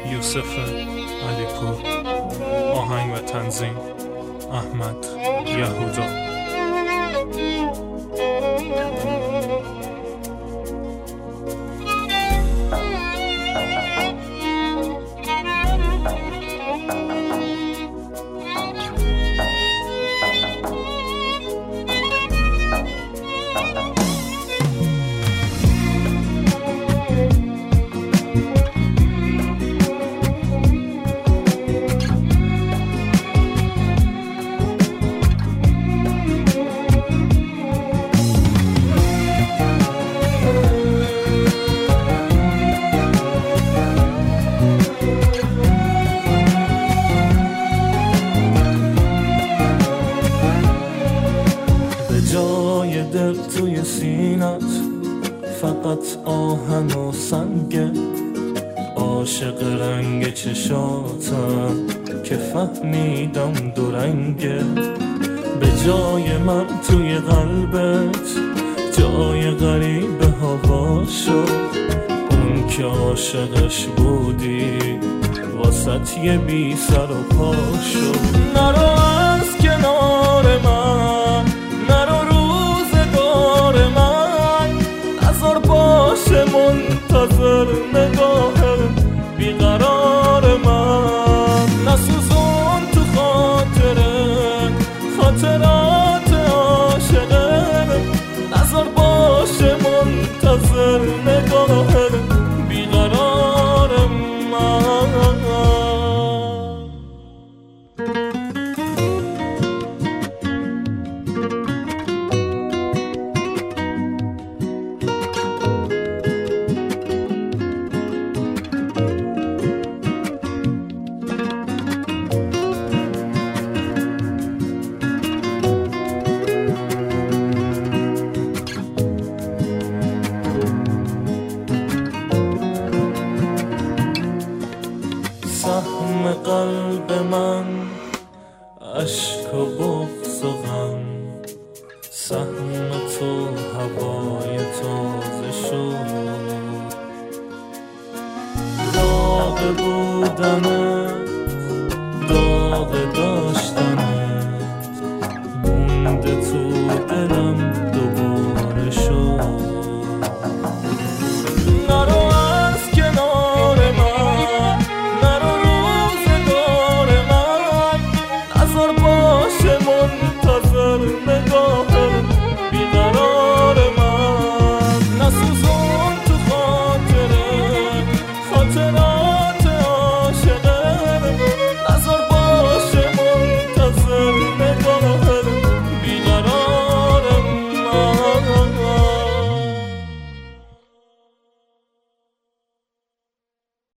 یوسف علیپور. آهنگ و تنظیم احمد یهودا. دل توی سینت فقط آهن و سنگه، عاشق رنگ چشاتم که فهمیدم دو رنگه. به جای من توی قلبت جای غریب هوا شد، اون که عاشقش بودی واسط یه بی سر و پا شد. نرو از کنار من، نرو روزگار من، نذار باشه منتظر نگاه بیقرار من. نسوزون تو خاطرات عاشقه، نذار باشه منتظر نگاه بیقرار من. سهم قلب من عشق و بغض و غم، سهم تو هوای تازه شد. داغ بودنت، داغ داشتنت، مونده تو دلم